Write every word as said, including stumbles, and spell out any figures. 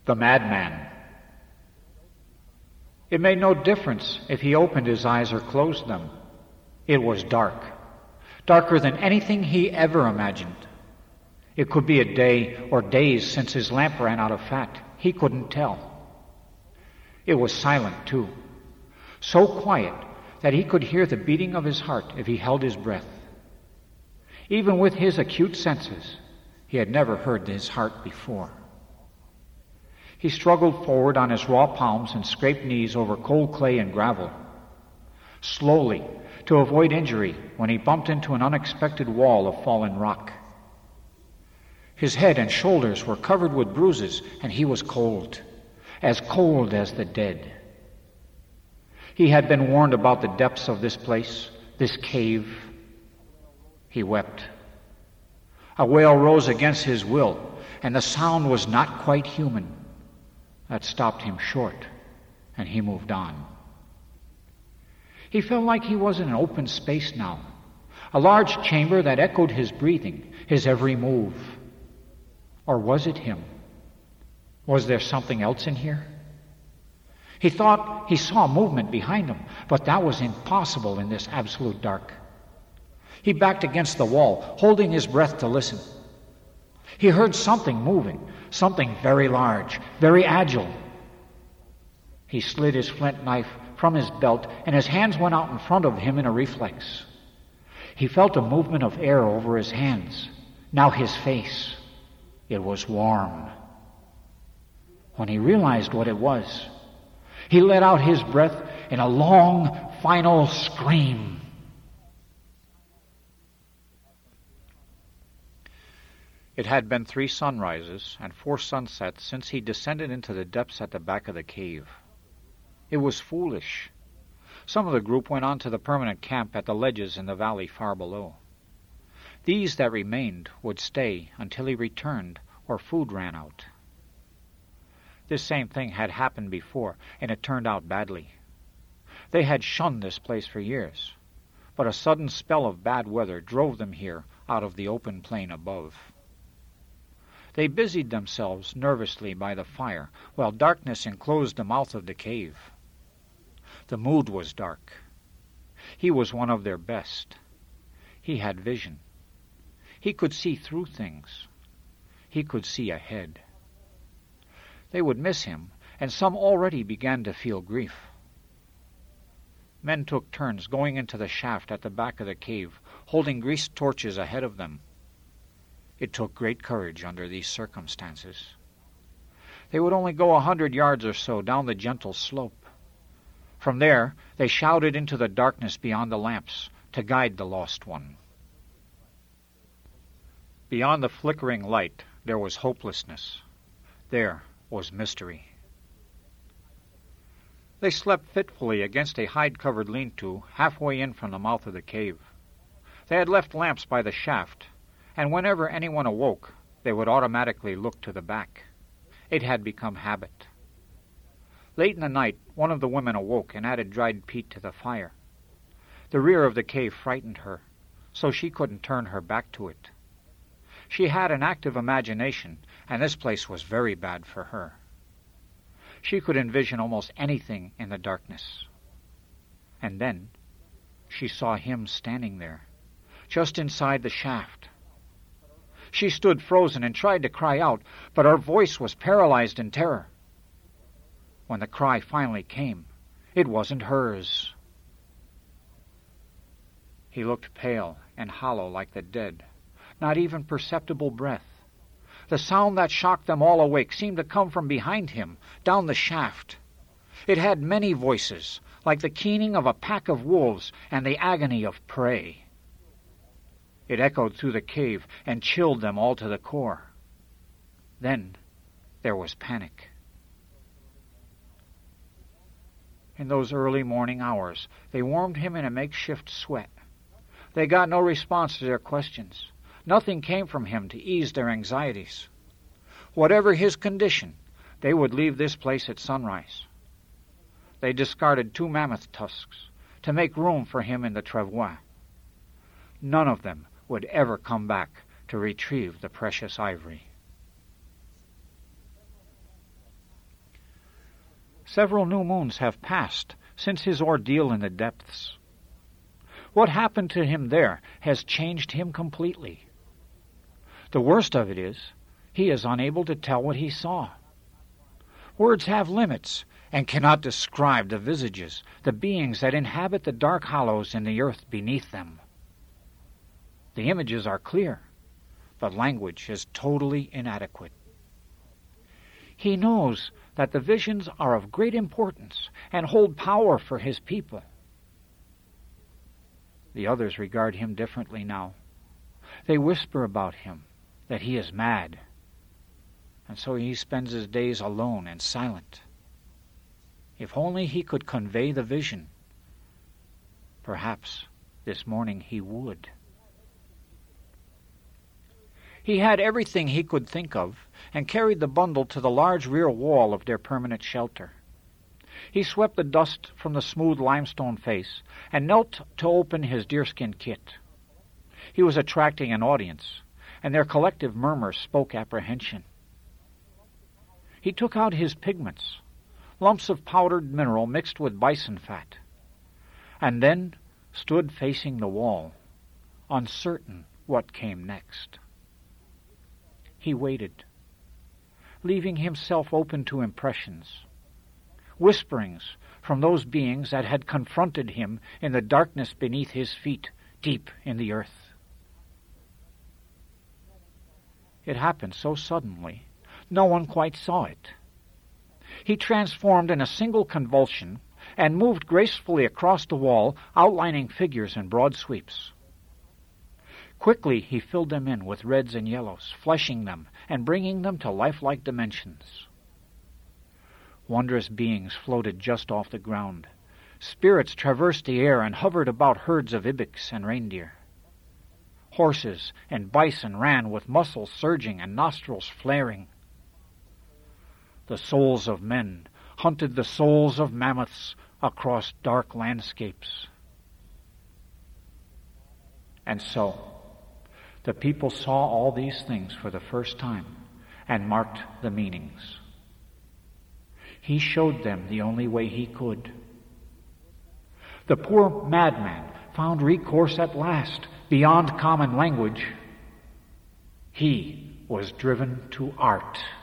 The madman. It made no difference if he opened his eyes or closed them. It was dark, darker than anything he ever imagined. It could be a day or days since his lamp ran out of fat. He couldn't tell. It was silent, too, so quiet that he could hear the beating of his heart if he held his breath. Even with his acute senses, he had never heard his heart before. He struggled forward on his raw palms and scraped knees over cold clay and gravel, slowly, to avoid injury when he bumped into an unexpected wall of fallen rock. His head and shoulders were covered with bruises, and he was cold, as cold as the dead. He had been warned about the depths of this place, this cave. He wept. A wail rose against his will, and the sound was not quite human. That stopped him short, and he moved on. He felt like he was in an open space now, a large chamber that echoed his breathing, his every move. Or was it him? Was there something else in here? He thought he saw movement behind him, but that was impossible in this absolute dark. He backed against the wall, holding his breath to listen. He heard something moving, something very large, very agile. He slid his flint knife from his belt, and his hands went out in front of him in a reflex. He felt a movement of air over his hands. Now his face. It was warm. When he realized what it was, he let out his breath in a long, final scream. It had been three sunrises and four sunsets since he descended into the depths at the back of the cave. It was foolish. Some of the group went on to the permanent camp at the ledges in the valley far below. These that remained would stay until he returned or food ran out. This same thing had happened before, and it turned out badly. They had shunned this place for years, but a sudden spell of bad weather drove them here out of the open plain above. They busied themselves nervously by the fire, while darkness enclosed the mouth of the cave. The mood was dark. He was one of their best. He had vision. He could see through things. He could see ahead. They would miss him, and some already began to feel grief. Men took turns going into the shaft at the back of the cave, holding greased torches ahead of them. It took great courage under these circumstances. They would only go a hundred yards or so down the gentle slope. From there, they shouted into the darkness beyond the lamps to guide the lost one. Beyond the flickering light, there was hopelessness. There was mystery. They slept fitfully against a hide-covered lean-to halfway in from the mouth of the cave. They had left lamps by the shaft, and whenever anyone awoke, they would automatically look to the back. It had become habit. Late in the night, one of the women awoke and added dried peat to the fire. The rear of the cave frightened her, so she couldn't turn her back to it. She had an active imagination, and this place was very bad for her. She could envision almost anything in the darkness. And then she saw him standing there, just inside the shaft. She stood frozen and tried to cry out, but her voice was paralyzed in terror. When the cry finally came, it wasn't hers. He looked pale and hollow like the dead, not even perceptible breath. The sound that shocked them all awake seemed to come from behind him, down the shaft. It had many voices, like the keening of a pack of wolves and the agony of prey. It echoed through the cave and chilled them all to the core. Then there was panic. In those early morning hours, they warmed him in a makeshift sweat. They got no response to their questions. Nothing came from him to ease their anxieties. Whatever his condition, they would leave this place at sunrise. They discarded two mammoth tusks to make room for him in the travois. None of them would ever come back to retrieve the precious ivory. Several new moons have passed since his ordeal in the depths. What happened to him there has changed him completely. The worst of it is, he is unable to tell what he saw. Words have limits and cannot describe the visages, the beings that inhabit the dark hollows in the earth beneath them. The images are clear, but language is totally inadequate. He knows that the visions are of great importance and hold power for his people. The others regard him differently now. They whisper about him that he is mad, and so he spends his days alone and silent. If only he could convey the vision, perhaps this morning he would. He had everything he could think of and carried the bundle to the large rear wall of their permanent shelter. He swept the dust from the smooth limestone face and knelt to open his deerskin kit. He was attracting an audience, and their collective murmurs spoke apprehension. He took out his pigments, lumps of powdered mineral mixed with bison fat, and then stood facing the wall, uncertain what came next. He waited, leaving himself open to impressions, whisperings from those beings that had confronted him in the darkness beneath his feet, deep in the earth. It happened so suddenly, no one quite saw it. He transformed in a single convulsion and moved gracefully across the wall, outlining figures in broad sweeps. Quickly he filled them in with reds and yellows, fleshing them and bringing them to lifelike dimensions. Wondrous beings floated just off the ground. Spirits traversed the air and hovered about herds of ibex and reindeer. Horses and bison ran with muscles surging and nostrils flaring. The souls of men hunted the souls of mammoths across dark landscapes. And so, the people saw all these things for the first time and marked the meanings. He showed them the only way he could. The poor madman found recourse at last beyond common language. He was driven to art.